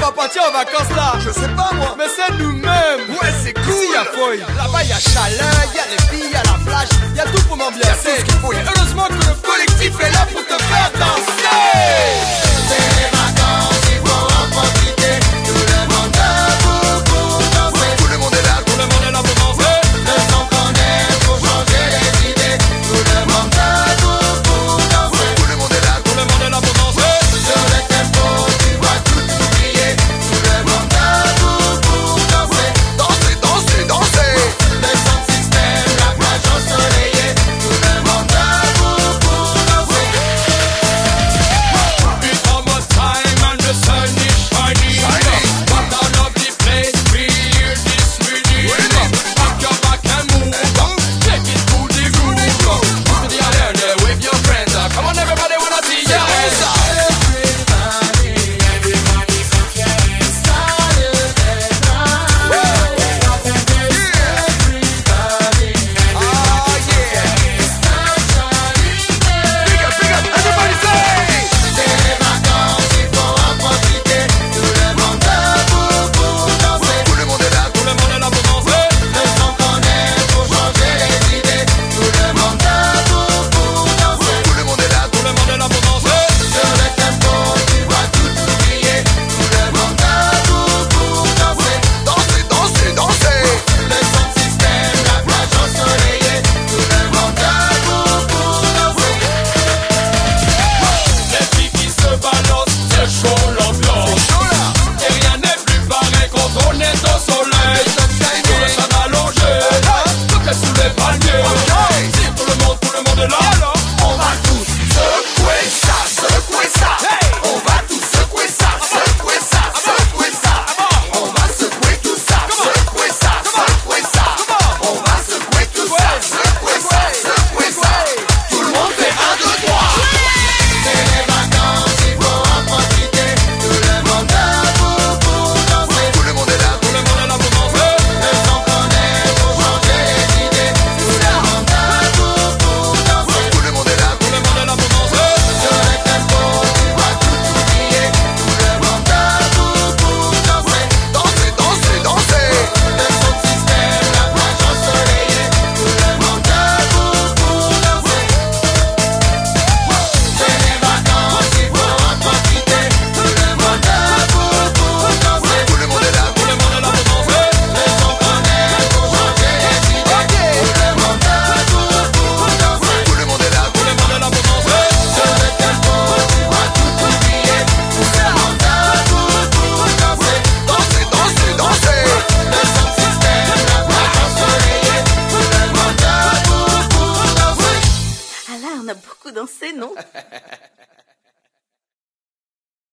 va partir en vacances là? Je sais pas moi. Mais c'est nous-mêmes. Ouais, c'est cool. Ici y'a Foy. Là-bas y'a chaleur, y'a les filles, y'a la plage, y'a tout pour m'ambiancer. Y'a tout ce qu'il faut. Et heureusement que le collectif est là pour te faire danser. C'est les vacances, il faut en profiter. Tout le monde debout pour danser. Tout le monde est là, Tout le monde est là pour danser. le son qu'on aime pour changer les idées. Tout le monde debout pour danser. Tout le monde est là, Tout le monde est là pour danser. sur le tempo, tu vois tout oublier. Tout le monde debout pour danser. Danser, danser, danser. Le son système, la plage ensoleillée. Tout le monde debout pour danser. It's almost time and the sun is shining. What a lovely place, feel this rhythm. Rock your back and move, take it to the groove. Put the island there with your friends. Come on everybody, wanna see ya. Tout le monde est là pour danser. Le son qu'on aime pour changer les idées. Tout le monde debout pour danser. Tout le monde est là pour danser. Sur le tempo, tu vois tout oublier. Tout le monde debout pour danser. Danser, danser, danser. Le son système, la plage ensoleillée. Tout le monde debout pour danser. Les filles qui se balancent, c'est chaud l'ambiance. Et rien n'est plus pareil quand on est au soleil. Sur le sable allongé, tout est sous les palmiers. Si tout le monde est là, On va tous secouer ça, secouer ça. On va tous secouer ça, secouer ça, secouer ça. On va secouer tout ça, secouer ça, secouer ça. On va secouer tout ça, secouer ça, secouer ça. Tout le monde fait 1, 2, 3. C'est les vacances, il faut en profiter. Tout le monde debout pour danser. tout le monde est là pour danser. Le son qu'on aime pour changer les idées. Tout le monde debout pour danser. Tout le monde est là pour danser. Sur le tempo, tu vois tout oublier. Tout le monde debout pour danser. Danser, danser, danser. Le son système, la plage ensoleillée. Tout le monde debout pour danser. C'est les vacances, il faut en profiter. Tout le monde debout pour danser. Tout le monde est là pour danser. Le son qu'on aime pour changer les idées. Tout le monde debout pour danser. Tout le monde est là pour danser. Sur le tempo, tu vois tout oublier. Tout le monde debout pour danser. Danser, danser, danser. Le son système, la plage ensoleillée. Tout le monde debout pour danser. Ah là, on a beaucoup dansé, non?